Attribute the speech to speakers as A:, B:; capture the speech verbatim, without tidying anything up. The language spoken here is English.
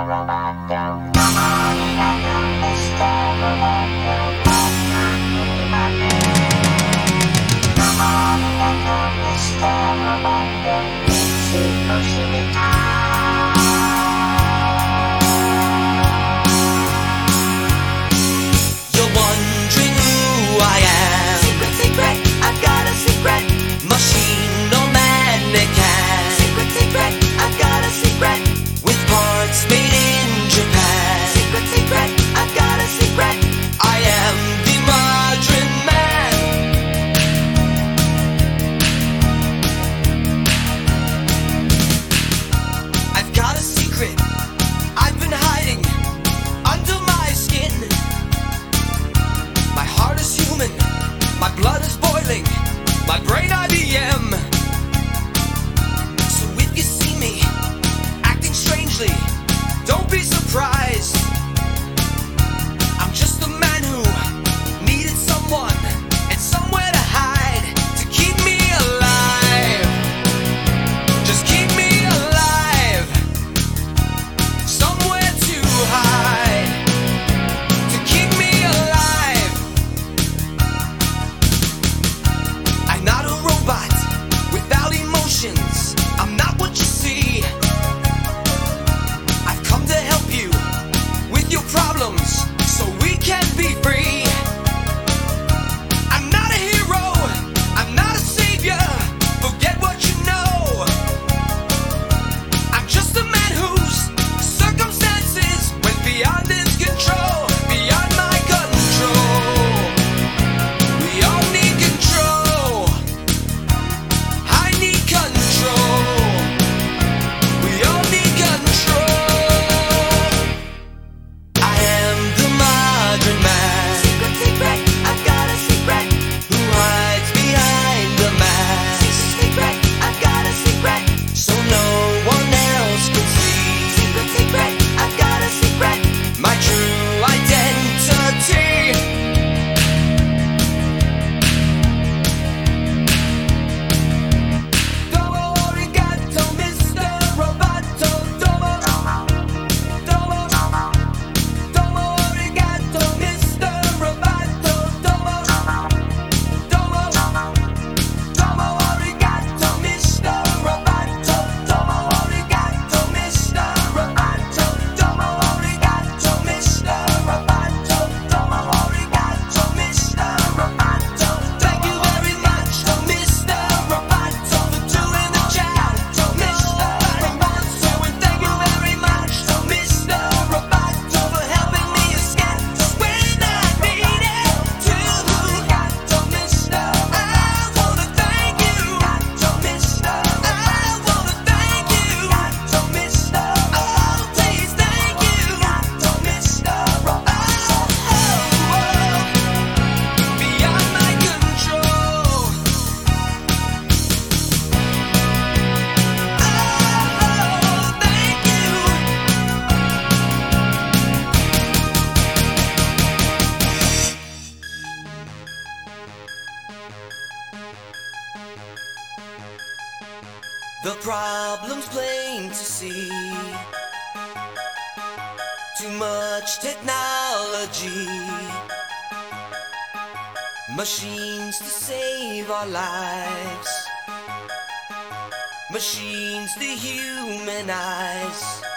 A: wondering who I am.
B: Secret, secret, I've got a secret.
A: Machine or mannequin.
B: Secret, secret, I've got a secret.
A: With parts made in Japan.
B: Secret, secret, I've got a secret.
A: I am the modern man. I've got a secret I've been hiding under my skin. My heart is human, my blood is boiling, my brain I B M. So if you see me acting strangely, don't be surprised. I'm just a man who needed someone and somewhere to hide to keep me alive. Just keep me alive. Somewhere to hide to keep me alive. I'm not a robot without emotions. I'm not what you see. I've come to help you with your problems so we can be free. I'm not a hero, I'm not a savior. Forget what you know. I'm just a man whose circumstances went beyond his control, beyond my control. We all need control. I need control. We all need control. I am the modern man
B: Secret, secret, I've got a secret.
A: who hides behind the mask,
B: Secret, secret, I've got a secret.
A: so no one else can see
B: Secret, secret, I've got a secret.
A: my true identity. Domo arigato, Mister Roboto. Domo, domo, domo arigato, Mister Roboto. Domo, domo, domo arigato, Mister Roboto. Domo arigato, Mister Roboto. Domo arigato, Mister Roboto. Domo arigato, Mister Roboto. Thank you very much, Mister Roboto, for doing the job, Mister Roboto. And thank you very much, Mister Roboto, for helping me escape when I needed to. Mister, I wanna thank you, Mister. I wanna thank you, Mister. Oh, please thank you, Mister. Oh, oh, beyond my control. Oh, thank you. The problem's plain to see. Too much technology. Machines to save our lives. Machines to humanize.